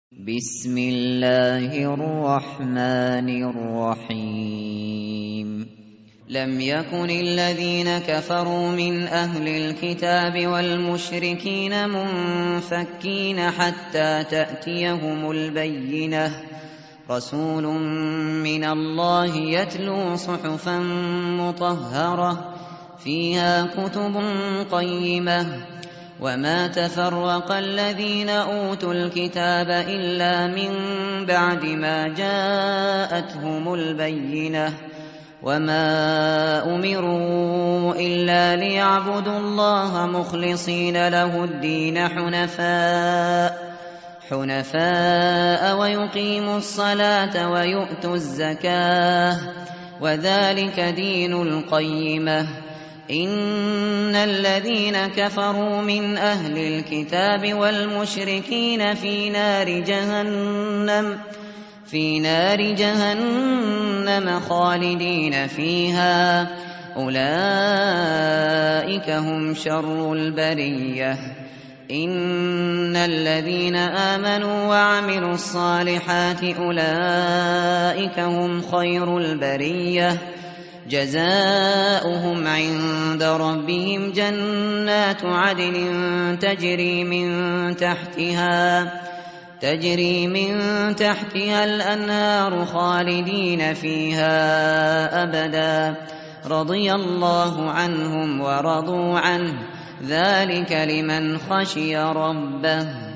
بسم الله الرحمن الرحيم لم يكن الذين كفروا من أهل الكتاب والمشركين منفكين حتى تأتيهم البينة رسول من الله يتلو صحفا مطهرة فيها كتب قيمة وما تفرق الذين أوتوا الكتاب إلا من بعد ما جاءتهم البينة وما أمروا إلا ليعبدوا الله مخلصين له الدين حنفاء ويقيموا الصلاة ويؤتوا الزكاة وذلك دين القيمة إن الذين كفروا من أهل الكتاب والمشركين في نار جهنم خالدين فيها أولئك هم شر البرية إن الذين آمنوا وعملوا الصالحات أولئك هم خير البرية جزاؤهم عند ربهم جنات عدن تجري من تحتها الأنهار خالدين فيها أبدا رضي الله عنهم ورضوا عنه ذلك لمن خشي ربه